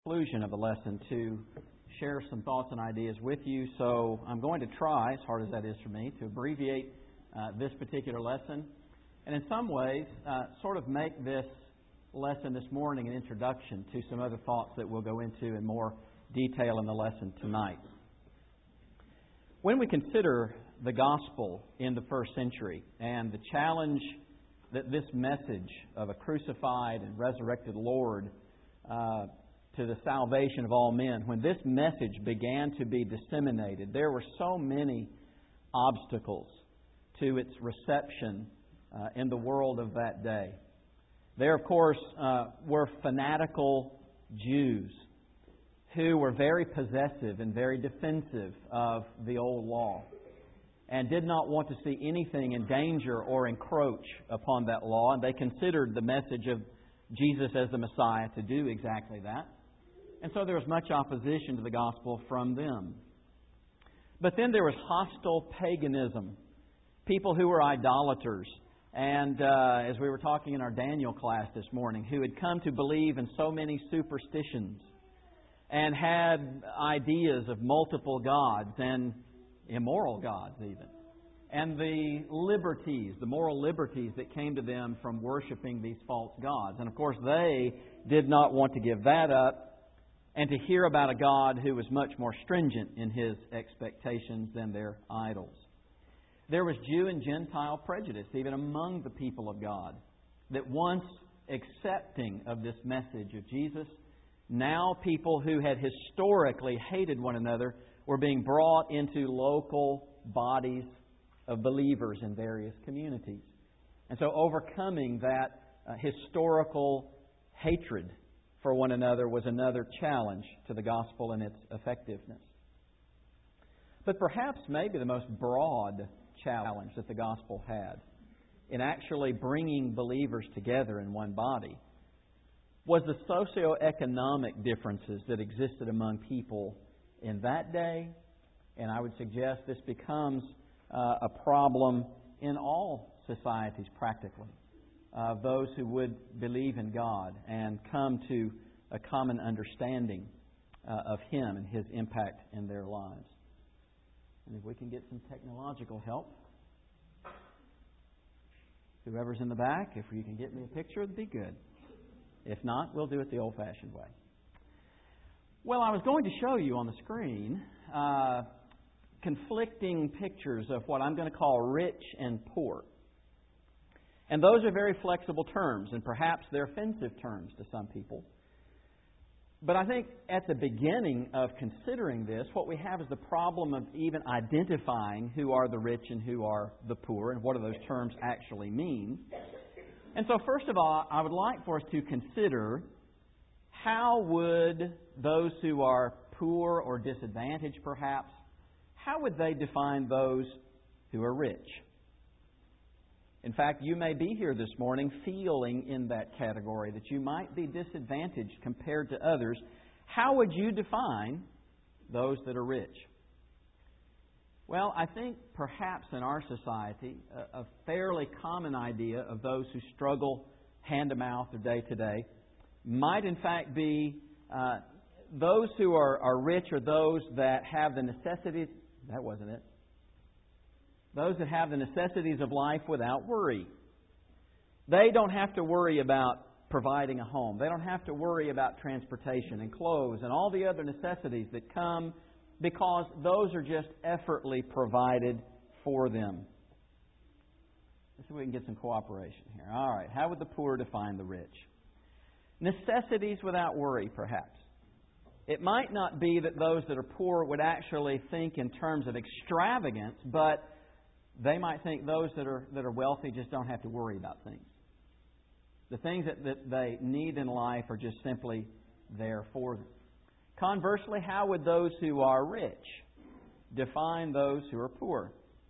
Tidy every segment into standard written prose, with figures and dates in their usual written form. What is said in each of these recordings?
Conclusion of the lesson to share some thoughts and ideas with you. So I'm going to try, as hard as that is for me, to abbreviate this particular lesson and in some ways sort of make this lesson this morning an introduction to some other thoughts that we'll go into in more detail in the lesson tonight. When we consider the gospel in the first century and the challenge that this message of a crucified and resurrected Lord to the salvation of all men, when this message began to be disseminated, there were so many obstacles to its reception in the world of that day. There, of course, were fanatical Jews who were very possessive and very defensive of the old law and did not want to see anything endanger or encroach upon that law. And they considered the message of Jesus as the Messiah to do exactly that. And so there was much opposition to the gospel from them. But then there was hostile paganism, people who were idolaters. And as we were talking in our Daniel class this morning, who had come to believe in so many superstitions and had ideas of multiple gods and immoral gods even. And the liberties, the moral liberties that came to them from worshiping these false gods. And of course they did not want to give that up and to hear about a God who was much more stringent in His expectations than their idols. There was Jew and Gentile prejudice even among the people of God, that once accepting of this message of Jesus, now people who had historically hated one another were being brought into local bodies of believers in various communities. And so overcoming that historical hatred for one another was another challenge to the gospel and its effectiveness. But perhaps maybe the most broad challenge that the gospel had in actually bringing believers together in one body was the socioeconomic differences that existed among people in that day. And I would suggest this becomes a problem in all societies practically. Those who would believe in God and come to a common understanding of Him and His impact in their lives. And if we can get some technological help, whoever's in the back, if you can get me a picture, it'd be good. If not, we'll do it the old-fashioned way. Well, I was going to show you on the screen conflicting pictures of what I'm going to call rich and poor. And those are very flexible terms, and perhaps they're offensive terms to some people. But I think at the beginning of considering this, what we have is the problem of even identifying who are the rich and who are the poor, and what do those terms actually mean. And so first of all, I would like for us to consider how would those who are poor or disadvantaged perhaps, how would they define those who are rich? In fact, you may be here this morning feeling in that category, that you might be disadvantaged compared to others. How would you define those that are rich? Well, I think perhaps in our society, a fairly common idea of those who struggle hand-to-mouth or day-to-day might in fact be those who are rich are those that have the necessities. That wasn't it. Those that have the necessities of life without worry. They don't have to worry about providing a home. They don't have to worry about transportation and clothes and all the other necessities that come because those are just effortlessly provided for them. Let's see if we can get some cooperation here. All right. How would the poor define the rich? Necessities without worry, perhaps. It might not be that those that are poor would actually think in terms of extravagance, but they might think those that are wealthy just don't have to worry about things. The things that they need in life are just simply there for them. Conversely, how would those who are rich define those who are poor?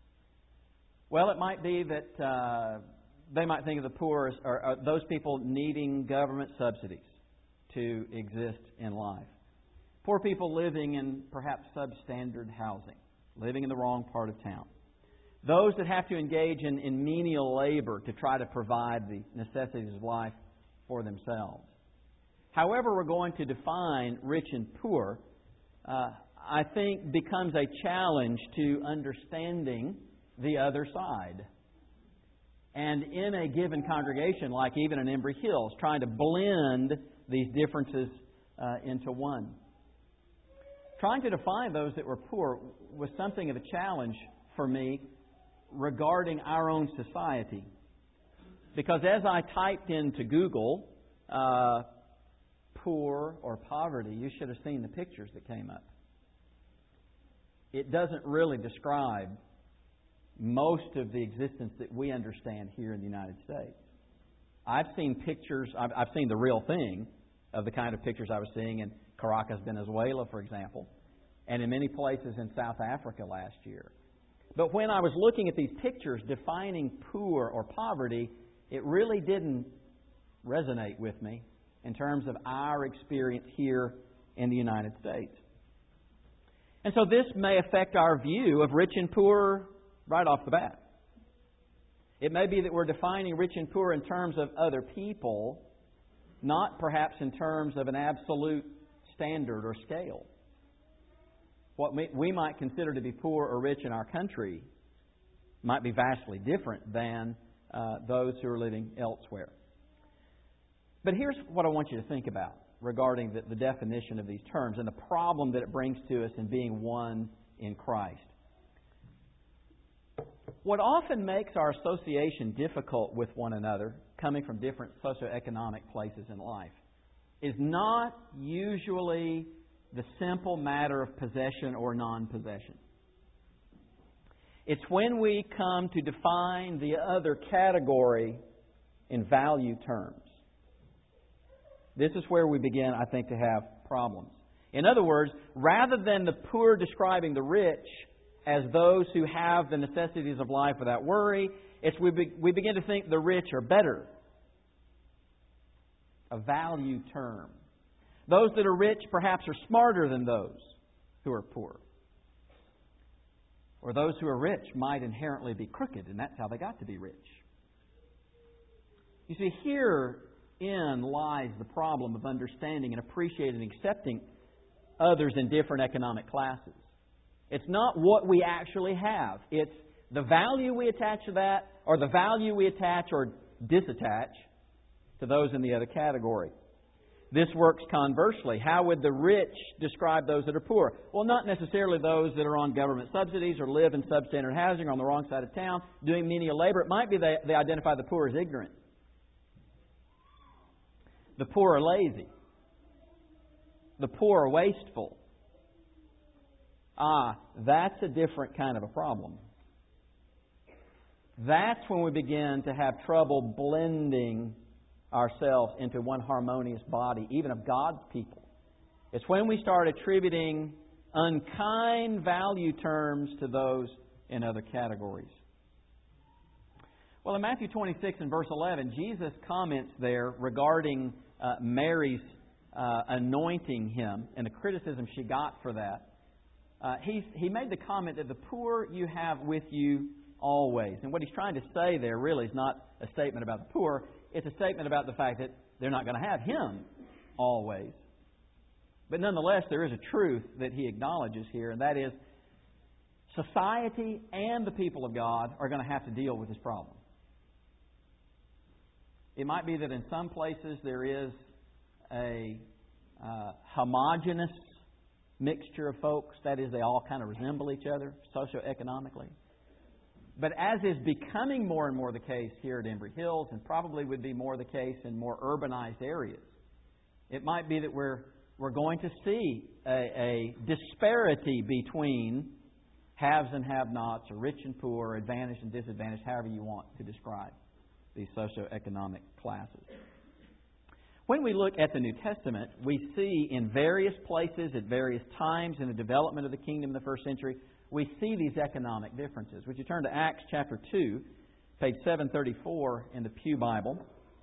Well, it might be that they might think of the poor as or those people needing government subsidies to exist in life. Poor people living in perhaps substandard housing, living in the wrong part of town. Those that have to engage in menial labor to try to provide the necessities of life for themselves. however we're going to define rich and poor, I think becomes a challenge to understanding the other side. And in a given congregation, like even in Embry Hills, trying to blend these differences into one. Trying to define those that were poor was something of a challenge for me regarding our own society. Because as I typed into Google, poor or poverty, you should have seen the pictures that came up. It doesn't really describe most of the existence that we understand here in the United States. I've seen pictures, I've seen the real thing of the kind of pictures I was seeing in Caracas, Venezuela, for example, and in many places in South Africa last year. But when I was looking at these pictures defining poor or poverty, it really didn't resonate with me in terms of our experience here in the United States. And so this may affect our view of rich and poor right off the bat. It may be that we're defining rich and poor in terms of other people, not perhaps in terms of an absolute standard or scale. What we might consider to be poor or rich in our country might be vastly different than those who are living elsewhere. But here's what I want you to think about regarding the definition of these terms and the problem that it brings to us in being one in Christ. What often makes our association difficult with one another, coming from different socioeconomic places in life, is not usually the simple matter of possession or non-possession. It's when we come to define the other category in value terms. This is where we begin, I think, to have problems. In other words, rather than the poor describing the rich as those who have the necessities of life without worry, we begin to think the rich are better. A value term. Those that are rich perhaps are smarter than those who are poor. Or those who are rich might inherently be crooked, and that's how they got to be rich. You see, herein lies the problem of understanding and appreciating and accepting others in different economic classes. It's not what we actually have. It's the value we attach to that, or the value we attach or disattach to those in the other category. This works conversely. How would the rich describe those that are poor? Well, not necessarily those that are on government subsidies or live in substandard housing or on the wrong side of town doing menial labor. It might be they identify the poor as ignorant. The poor are lazy. The poor are wasteful. That's a different kind of a problem. That's when we begin to have trouble blending ourselves into one harmonious body, even of God's people. It's when we start attributing unkind value terms to those in other categories. Well, in Matthew 26 and verse 11, Jesus comments there regarding Mary's anointing Him and the criticism she got for that. He made the comment that the poor you have with you always. And what he's trying to say there really is not a statement about the poor. It's a statement about the fact that they're not going to have Him always. But nonetheless, there is a truth that he acknowledges here, and that is society and the people of God are going to have to deal with this problem. It might be that in some places there is a homogeneous mixture of folks. That is, they all kind of resemble each other socioeconomically. But as is becoming more and more the case here at Embry Hills, and probably would be more the case in more urbanized areas, it might be that we're going to see a disparity between haves and have-nots, or rich and poor, or advantaged and disadvantaged, however you want to describe these socioeconomic classes. When we look at the New Testament, we see in various places, at various times in the development of the kingdom in the first century, we see these economic differences. Would you turn to Acts chapter 2, page 734 in the Pew Bible.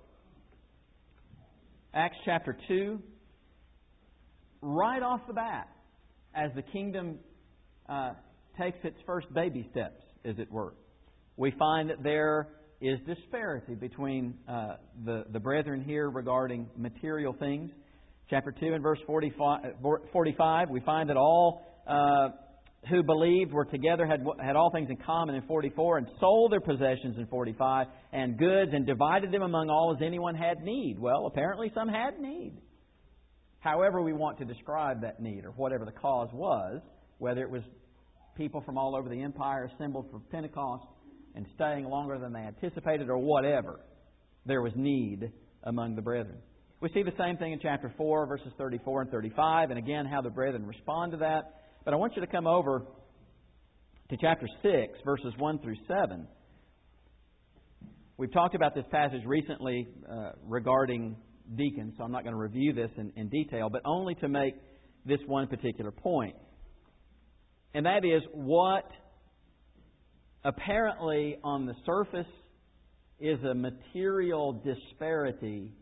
Acts chapter 2, right off the bat, as the kingdom takes its first baby steps, as it were, we find that there is disparity between the brethren here regarding material things. Chapter 2 and verse 45, we find that all who believed were together, had all things in common in 44, and sold their possessions in 45, and goods, and divided them among all as anyone had need. Well, apparently some had need. However we want to describe that need, or whatever the cause was, whether it was people from all over the empire assembled for Pentecost and staying longer than they anticipated, or whatever, there was need among the brethren. We see the same thing in chapter 4, verses 34 and 35, and again how the brethren respond to that. But I want you to come over to chapter 6, verses 1 through 7. We've talked about this passage recently regarding deacons, so I'm not going to review this in detail, but only to make this one particular point. And that is what apparently on the surface is a material disparity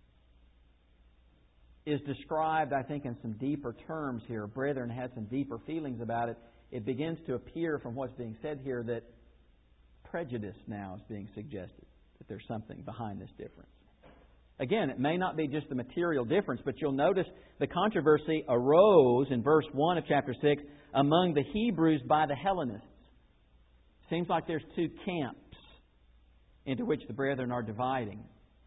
is described, I think, in some deeper terms here. Brethren had some deeper feelings about it. It begins to appear from what's being said here that prejudice now is being suggested, that there's something behind this difference. Again, it may not be just the material difference, but you'll notice the controversy arose in verse 1 of chapter 6 among the Hebrews by the Hellenists. Seems like there's two camps into which the brethren are dividing.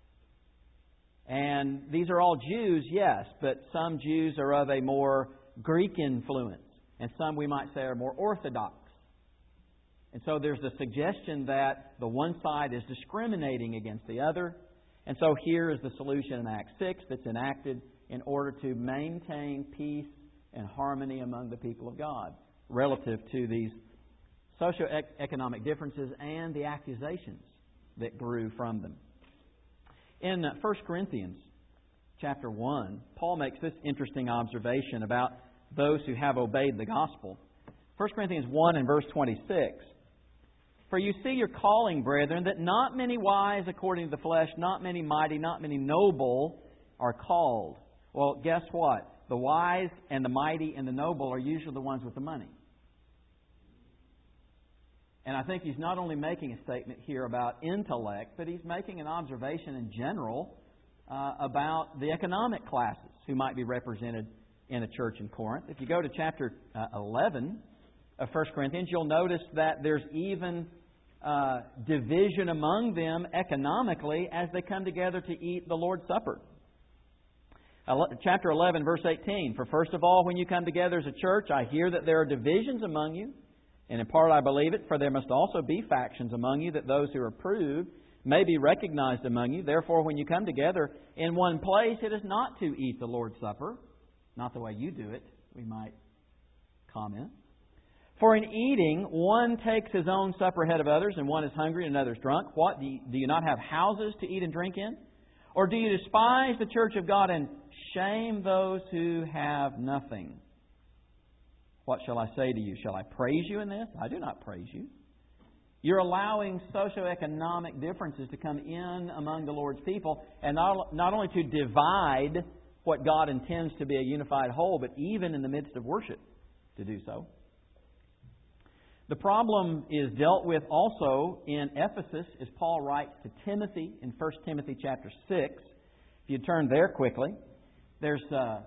And these are all Jews, yes, but some Jews are of a more Greek influence, and some we might say are more Orthodox. And so there's the suggestion that the one side is discriminating against the other. And so here is the solution in Acts 6 that's enacted in order to maintain peace and harmony among the people of God relative to these socioeconomic differences and the accusations that grew from them. In 1 Corinthians chapter 1, Paul makes this interesting observation about those who have obeyed the gospel. 1 Corinthians 1 and verse 26. For you see your calling, brethren, that not many wise according to the flesh, not many mighty, not many noble are called. Well, guess what? The wise and the mighty and the noble are usually the ones with the money. And I think he's not only making a statement here about intellect, but he's making an observation in general about the economic classes who might be represented in a church in Corinth. If you go to chapter 11 of 1 Corinthians, you'll notice that there's even division among them economically as they come together to eat the Lord's Supper. Chapter 11, verse 18. For first of all, when you come together as a church, I hear that there are divisions among you. And in part I believe it, for there must also be factions among you, that those who are approved may be recognized among you. Therefore, when you come together in one place, it is not to eat the Lord's Supper. Not the way you do it, we might comment. For in eating, one takes his own supper ahead of others, and one is hungry and another is drunk. What? Do you not have houses to eat and drink in? Or do you despise the church of God and shame those who have nothing? What shall I say to you? Shall I praise you in this? I do not praise you. You're allowing socioeconomic differences to come in among the Lord's people, and not only to divide what God intends to be a unified whole, but even in the midst of worship to do so. The problem is dealt with also in Ephesus, as Paul writes to Timothy in 1 Timothy chapter 6. If you turn there quickly, there's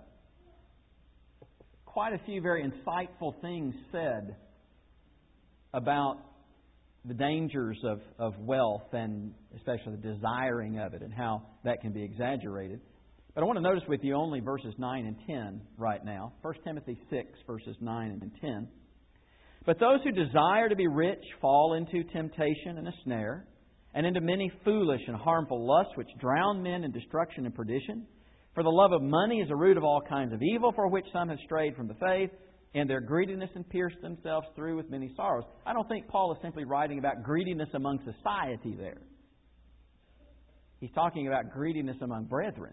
quite a few very insightful things said about the dangers of wealth and especially the desiring of it and how that can be exaggerated. But I want to notice with you only verses 9 and 10 right now. 1 Timothy 6, verses 9 and 10. But those who desire to be rich fall into temptation and a snare, and into many foolish and harmful lusts which drown men in destruction and perdition. For the love of money is a root of all kinds of evil, for which some have strayed from the faith, and their greediness and pierced themselves through with many sorrows. I don't think Paul is simply writing about greediness among society there. He's talking about greediness among brethren.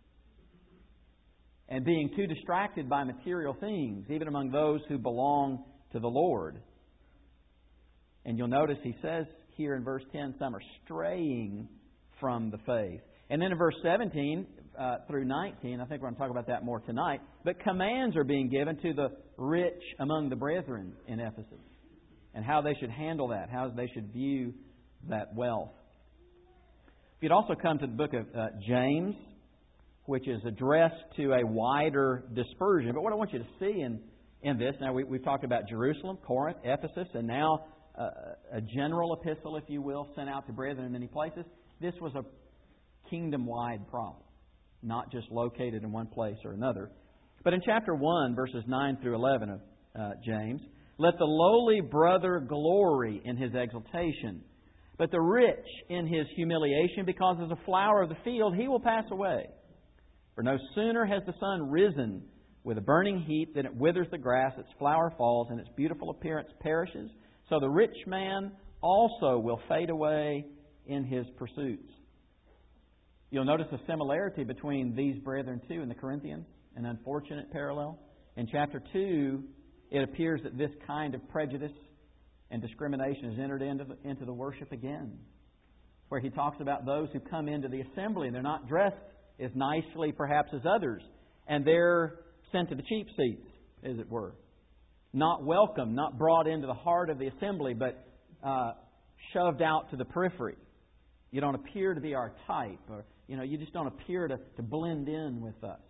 And being too distracted by material things, even among those who belong to the Lord. And you'll notice he says here in verse 10, some are straying from the faith. And then in verse 17 through 19, I think we're going to talk about that more tonight, but commands are being given to the rich among the brethren in Ephesus and how they should handle that, how they should view that wealth. If you'd also come to the book of James, which is addressed to a wider dispersion. But what I want you to see in this, now we've talked about Jerusalem, Corinth, Ephesus, and now a general epistle, if you will, sent out to brethren in many places. This was a kingdom-wide problem, not just located in one place or another. But in chapter 1, verses 9 through 11 of James, let the lowly brother glory in his exaltation, but the rich in his humiliation, because as a flower of the field he will pass away. For no sooner has the sun risen with a burning heat than it withers the grass, its flower falls, and its beautiful appearance perishes. So the rich man also will fade away in his pursuits. You'll notice a similarity between these brethren too in the Corinthians, an unfortunate parallel. In chapter 2, it appears that this kind of prejudice and discrimination is entered into the worship again, where he talks about those who come into the assembly and they're not dressed as nicely perhaps as others, and they're sent to the cheap seats, as it were. Not welcome, not brought into the heart of the assembly, but shoved out to the periphery. You don't appear to be our type, or you just don't appear to blend in with us.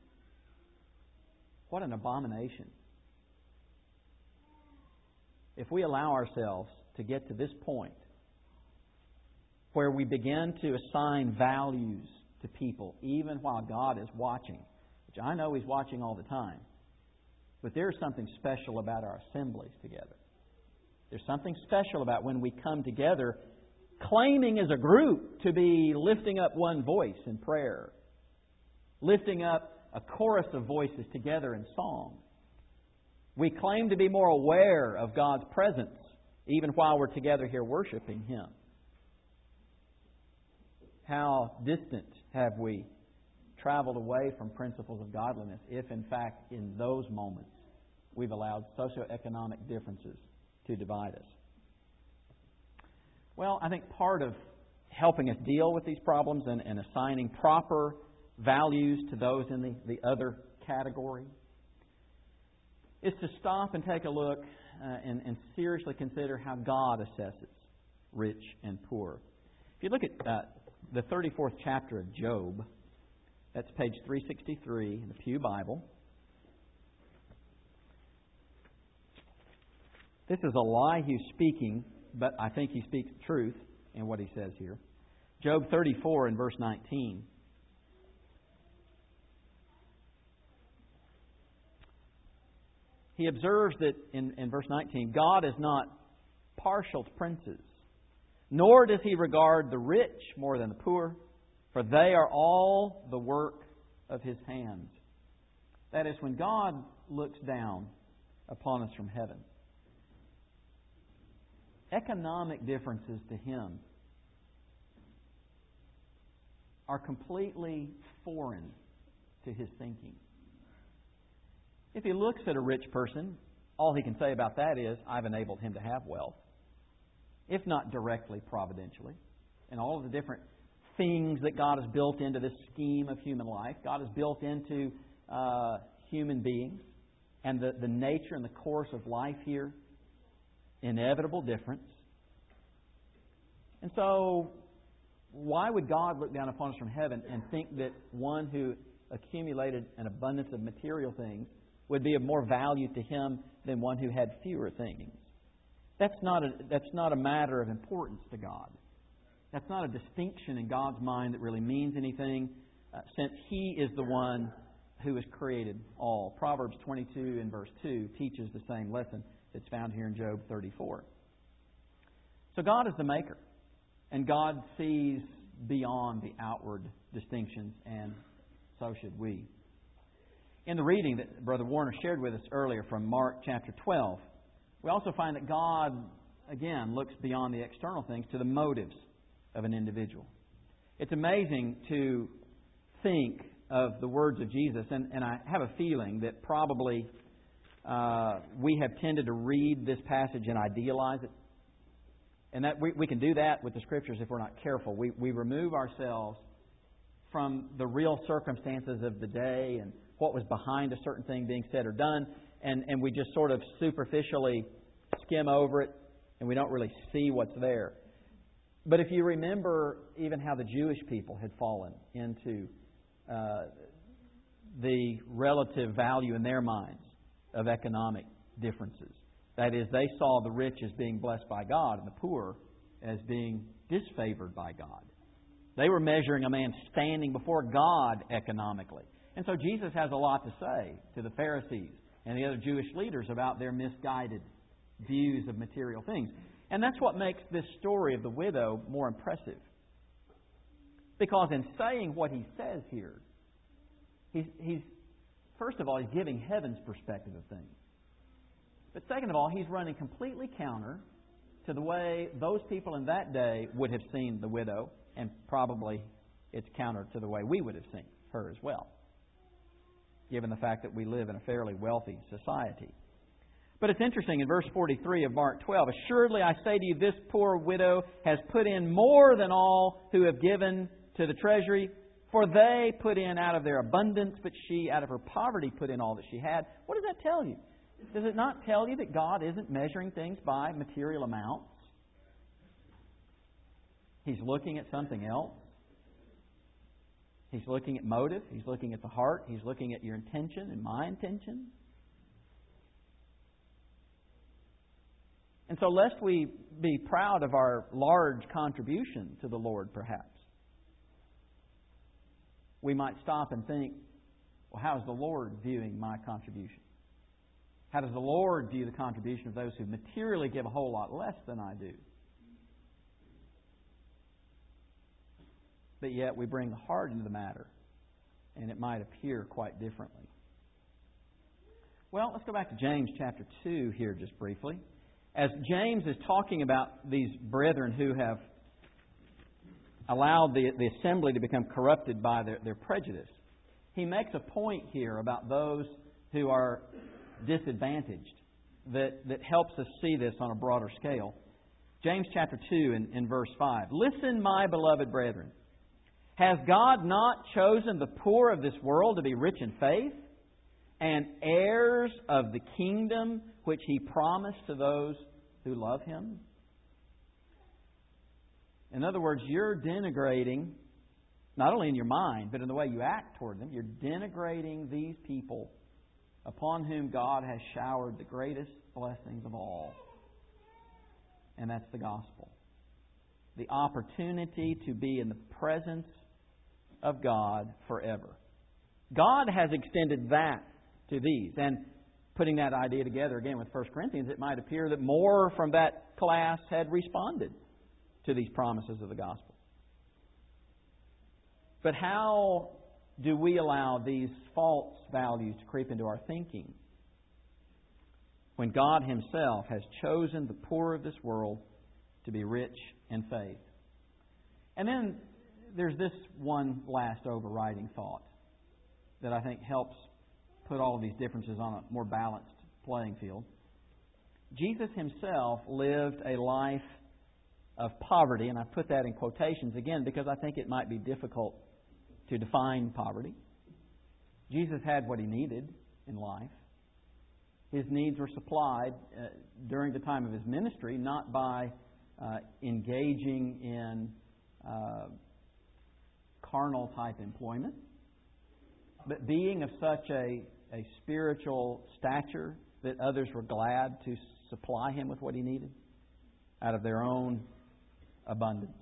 What an abomination. If we allow ourselves to get to this point where we begin to assign values to people, even while God is watching, which I know He's watching all the time, but there's something special about our assemblies together. There's something special about when we come together claiming as a group to be lifting up one voice in prayer, lifting up a chorus of voices together in song. We claim to be more aware of God's presence even while we're together here worshiping Him. How distant have we traveled away from principles of godliness if, in fact, in those moments we've allowed socioeconomic differences to divide us? Well, I think part of helping us deal with these problems and assigning proper values to those in the other category is to stop and take a look and seriously consider how God assesses rich and poor. If you look at the 34th chapter of Job, that's page 363 in the Pew Bible. This is Elihu speaking, but I think he speaks truth in what he says here. Job 34 and verse 19. He observes that in verse 19, God is not partial to princes, nor does He regard the rich more than the poor, for they are all the work of His hands. That is, when God looks down upon us from heaven, economic differences to Him are completely foreign to His thinking. If He looks at a rich person, all He can say about that is, I've enabled him to have wealth. If not directly, providentially. And all of the different things that God has built into this scheme of human life. God has built into human beings and the nature and the course of life here. Inevitable difference. And so, why would God look down upon us from heaven and think that one who accumulated an abundance of material things would be of more value to Him than one who had fewer things? That's not a matter of importance to God. That's not a distinction in God's mind that really means anything, since He is the one who has created all. Proverbs 22 and verse 2 teaches the same lesson that's found here in Job 34. So God is the maker, and God sees beyond the outward distinctions, and so should we. In the reading that Brother Warner shared with us earlier from Mark chapter 12, we also find that God, again, looks beyond the external things to the motives of an individual. It's amazing to think of the words of Jesus, and I have a feeling that probably we have tended to read this passage and idealize it. And that we can do that with the Scriptures if we're not careful. We remove ourselves from the real circumstances of the day and what was behind a certain thing being said or done, and we just sort of superficially skim over it, and we don't really see what's there. But if you remember even how the Jewish people had fallen into the relative value in their minds of economic differences. That is, they saw the rich as being blessed by God and the poor as being disfavored by God. They were measuring a man standing before God economically. And so Jesus has a lot to say to the Pharisees and the other Jewish leaders about their misguided views of material things. And that's what makes this story of the widow more impressive. Because in saying what he says here, he's first of all, he's giving heaven's perspective of things. But second of all, he's running completely counter to the way those people in that day would have seen the widow, and probably it's counter to the way we would have seen her as well, given the fact that we live in a fairly wealthy society. But it's interesting, in verse 43 of Mark 12, "Assuredly I say to you, this poor widow has put in more than all who have given to the treasury, for they put in out of their abundance, but she out of her poverty put in all that she had." What does that tell you? Does it not tell you that God isn't measuring things by material amounts? He's looking at something else. He's looking at motive. He's looking at the heart. He's looking at your intention and my intention. And so lest we be proud of our large contribution to the Lord, perhaps, we might stop and think, well, how is the Lord viewing my contribution? How does the Lord view the contribution of those who materially give a whole lot less than I do? But yet we bring the heart into the matter, and it might appear quite differently. Well, let's go back to James chapter 2 here just briefly. As James is talking about these brethren who have allowed the assembly to become corrupted by their prejudice, he makes a point here about those who are disadvantaged that helps us see this on a broader scale. James chapter 2 in verse 5. "Listen, my beloved brethren, has God not chosen the poor of this world to be rich in faith and heirs of the kingdom which He promised to those who love Him?" In other words, you're denigrating, not only in your mind, but in the way you act toward them, you're denigrating these people upon whom God has showered the greatest blessings of all. And that's the gospel. The opportunity to be in the presence of God forever. God has extended that to these. And putting that idea together again with 1 Corinthians, it might appear that more from that class had responded to these promises of the gospel. But how do we allow these false values to creep into our thinking when God Himself has chosen the poor of this world to be rich in faith? And then there's this one last overriding thought that I think helps put all of these differences on a more balanced playing field. Jesus Himself lived a life of poverty, and I put that in quotations again because I think it might be difficult to define poverty. Jesus had what He needed in life. His needs were supplied during the time of His ministry, not by engaging in carnal type employment, but being of such a spiritual stature that others were glad to supply Him with what He needed out of their own abundance.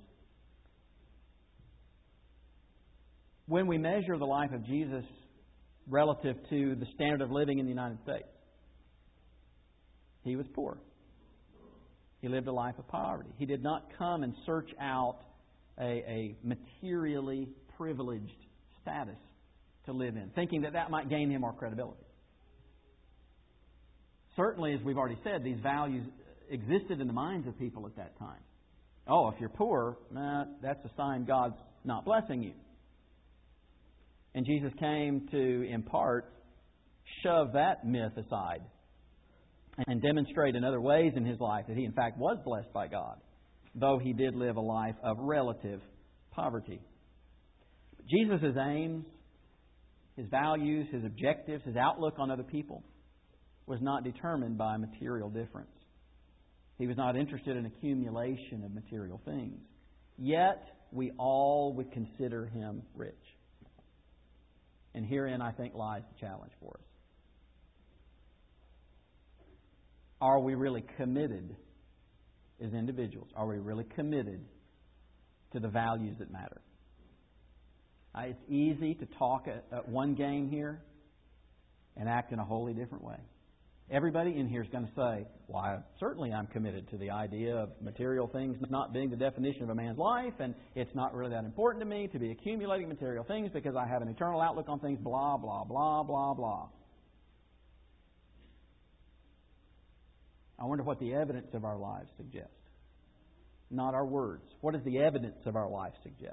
When we measure the life of Jesus relative to the standard of living in the United States, He was poor. He lived a life of poverty. He did not come and search out a materially privileged status to live in, thinking that might gain Him more credibility. Certainly, as we've already said, these values existed in the minds of people at that time. Oh, if you're poor, that's a sign God's not blessing you. And Jesus came to, in part, shove that myth aside and demonstrate in other ways in His life that He, in fact, was blessed by God, though He did live a life of relative poverty. But Jesus' aims, His values, His objectives, His outlook on other people was not determined by material difference. He was not interested in accumulation of material things. Yet, we all would consider Him rich. And herein, I think, lies the challenge for us. Are we really committed as individuals? Are we really committed to the values that matter? It's easy to talk at one game here and act in a wholly different way. Everybody in here is going to say, well, certainly I'm committed to the idea of material things not being the definition of a man's life, and it's not really that important to me to be accumulating material things because I have an eternal outlook on things, blah, blah, blah, blah, blah. I wonder what the evidence of our lives suggests. Not our words. What does the evidence of our life suggest?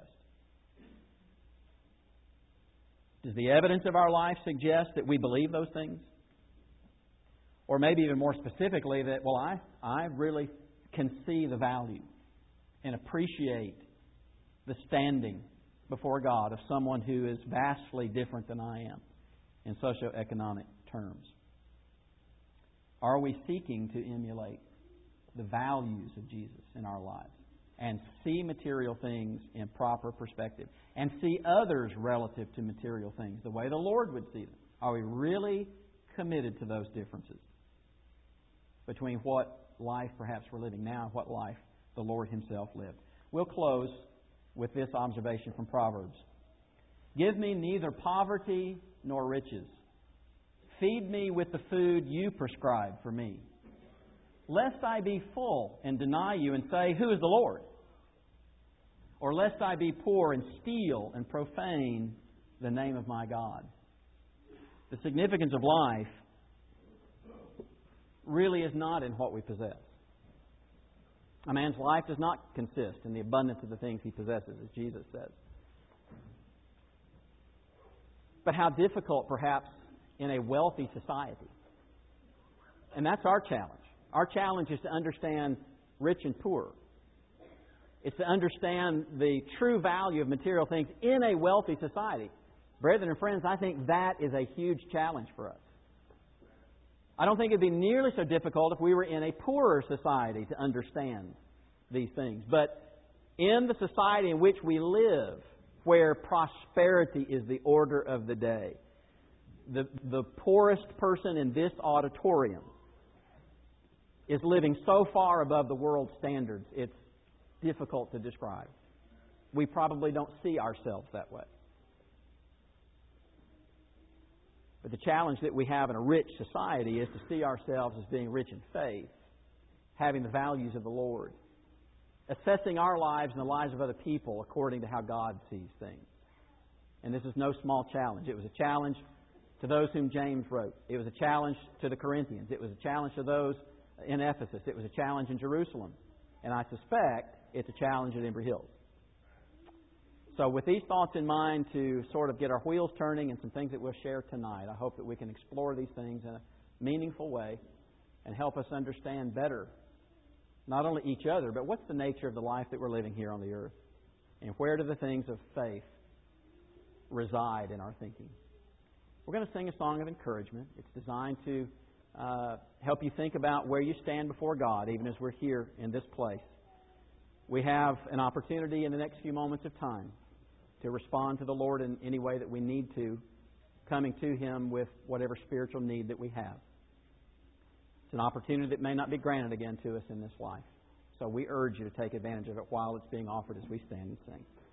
Does the evidence of our life suggest that we believe those things? Or maybe even more specifically that, well, I really can see the value and appreciate the standing before God of someone who is vastly different than I am in socioeconomic terms. Are we seeking to emulate the values of Jesus in our lives and see material things in proper perspective and see others relative to material things the way the Lord would see them? Are we really committed to those differences between what life perhaps we're living now and what life the Lord Himself lived? We'll close with this observation from Proverbs. Give me neither poverty nor riches. Feed me with the food you prescribe for me. Lest I be full and deny you and say, who is the Lord? Or lest I be poor and steal and profane the name of my God. The significance of life really is not in what we possess. A man's life does not consist in the abundance of the things he possesses, as Jesus says. But how difficult, perhaps, in a wealthy society. And that's our challenge. Our challenge is to understand rich and poor. It's to understand the true value of material things in a wealthy society. Brethren and friends, I think that is a huge challenge for us. I don't think it'd be nearly so difficult if we were in a poorer society to understand these things. But in the society in which we live, where prosperity is the order of the day, the poorest person in this auditorium is living so far above the world's standards, it's difficult to describe. We probably don't see ourselves that way. But the challenge that we have in a rich society is to see ourselves as being rich in faith, having the values of the Lord, assessing our lives and the lives of other people according to how God sees things. And this is no small challenge. It was a challenge to those whom James wrote. It was a challenge to the Corinthians. It was a challenge to those in Ephesus. It was a challenge in Jerusalem. And I suspect it's a challenge at Embry Hills. So with these thoughts in mind to sort of get our wheels turning and some things that we'll share tonight, I hope that we can explore these things in a meaningful way and help us understand better not only each other, but what's the nature of the life that we're living here on the earth? And where do the things of faith reside in our thinking? We're going to sing a song of encouragement. It's designed to help you think about where you stand before God, even as we're here in this place. We have an opportunity in the next few moments of time to respond to the Lord in any way that we need to, coming to Him with whatever spiritual need that we have. It's an opportunity that may not be granted again to us in this life. So we urge you to take advantage of it while it's being offered as we stand and sing.